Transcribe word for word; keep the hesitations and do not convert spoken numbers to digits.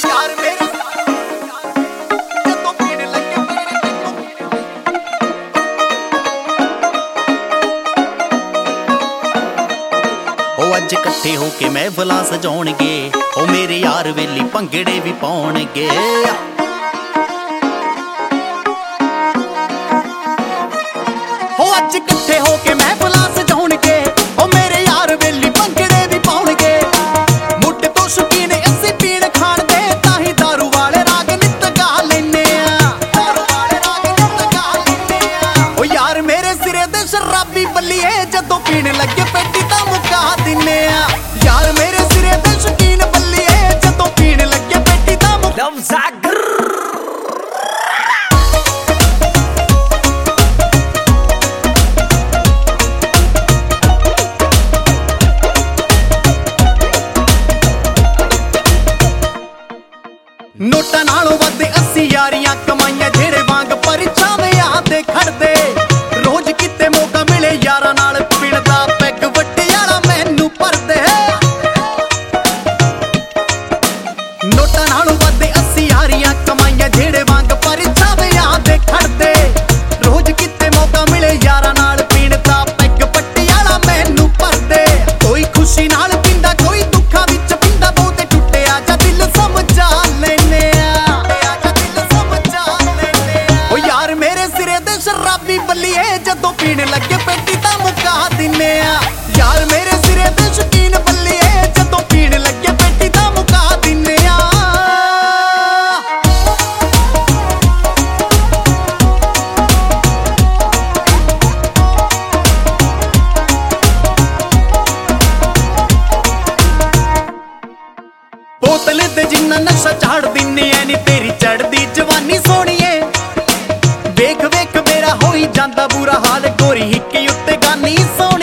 ਯਾਰ ਮੇਰੇ ਜਦੋਂ ਪੀਣ ਲੱਗੇ ਉਹ ਅੱਜ ਇਕੱਠੇ ਹੋ ਕੇ ਮਹਿਫਲਾਂ ਸਜਾਉਣਗੇ। ਉਹ ਮੇਰੇ ਯਾਰ ਵੇਲੀ ਭੰਗੜੇ ਵੀ ਪਾਉਣਗੇ। ਉਹ ਅੱਜ ਇਕੱਠੇ ਹੋ ਕੇ ਮਹਿਫਲਾਂ ਸਜਾਉਣਗੇ। ਉਹ ਮੇਰੇ ਯਾਰ ਵੇਲੀ ਭੰਗੜੇ ਵੀ ਪਾਉਣਗੇ। ਮੁੱਢ ਤੋਂ ਸ਼ੌਕੀਨ ਅਸੀਂ ਪੀਣ ਖਾਣ ਦੇ, ਤਾਂ ਹੀ ਦਾਰੂ ਵਾਲੇ ਰਾਗ ਨਿੱਤ ਗਾ ਲੈਨੇ ਆ। ਦਾਰੂ ਵਾਲੇ ਰਾਗ ਨਿੱਤ ਗਾ ਲੈਨੇ ਆ। ਉਹ ਯਾਰ ਮੇਰੇ ਸਿਰੇ ਦੇ ਸ਼ਰਾਬੀ ਬੱਲੀਏ, ਜਦੋਂ ਪੀਣ ਲੱਗੇ ਪੈਟੀ ਤਾਂ ਮੁਕਾ ਦਿੰਨੇ ਆ। ਯਾਰ ਮੇਰੇ ਸਿਰੇ ਦੇ ਸ਼ੌਕੀਨ ਬੱਲੀਏ, ਜਦੋਂ ਪੀਣ ਲੱਗੇ ਪੈਟੀ ਤਾਂ ਮੁਕਾ ਨੋਟਾਂ ਨਾਲੋਂ ਵੱਧ ਅਸੀਂ ਯਾਰੀਆਂ ਕਮਾਈਆਂ, ਜਿਹੜੇ ਵਾਂਗ ਪਰਛਾਵਿਆਂ ਤੇ ਖੜਦੇ। ਰੋਜ਼ ਕਿਤੇ ਮੌਕਾ ਮਿਲੇ ਯਾਰਾਂ ਨਾਲ ਪੀਣ ਦਾ, ਪੈਗ ਵੱਟਿਆਲਾ ਮੈਨੂੰ ਭਰਦੇ। ਨੋਟਾਂ ਨਾਲੋਂ ਵੱਧ ਅਸੀਂ ਯਾਰੀਆਂ ਕਮਾਈਆਂ, ਜਿਹੜੇ ਵਾਂਗ ਪਰਛਾਵਿਆਂ ਤੇ ਖੜਦੇ। ਰੋਜ਼ ਕਿਤੇ ਮੌਕਾ ਮਿਲੇ ਯਾਰਾਂ ਨਾਲ ਪੀਣ ਦਾ, ਪੈਗ ਵੱਟਿਆਲਾ ਮੈਨੂੰ ਭਰਦੇ। ਕੋਈ ਖੁਸ਼ੀ ਨਾਲ ਪੀਂਦਾ, ਕੋਈ ਦੁੱਖਾਂ ਵਿੱਚ ਪੀਂਦਾ, ਬਹੁਤੇ ਟੁੱਟਿਆ ਜਾਂ ਦਿਲ ਸਮਝਾ ਲੈਨੇ ਆ। ਉਹ ਯਾਰ ਮੇਰੇ ਸਿਰੇ ਦੇ ਸ਼ਰਾਬੀ ਬੱਲੀਏ, ਜਦੋਂ ਪੀਣ ਲੱਗੇ ਪੈਟੀ ਤਾਂ ਮੁਕਾ ਦਿੰਨੇ ਆ। ਯਾਰ ਮੇਰੇ ਸਿਰੇ ਦੇ ਸ਼ੌਕੀਨ ਬੱਲੀਏ, ਜਦੋਂ ਪੀਣ ਲੱਗੇ ਪੈਟੀ ਤਾਂ ਮੁਕਾ ਦਿੰਨੇ ਆ। ਬੋਤਲ ਤੇ ਜਿੰਨਾ ਨਸ਼ਾ ਝਾੜ ਦਿੰਨੇ ਐ ਨੀ ਤੇਰੀ ਚੜਦੀ ਜਵਾਨੀ ਸੋਹਣੀਏ। ਵੇਖ ਵੇਖ ਮੇਰਾ ਹੋਈ ਜਾਂਦਾ ਬੁਰਾ ਹਾਲ, ਗੋਰੀ ਹਿੱਕੇ ਉੱਤੇ ਗਾਨੀ ਸੋਹਣੀ।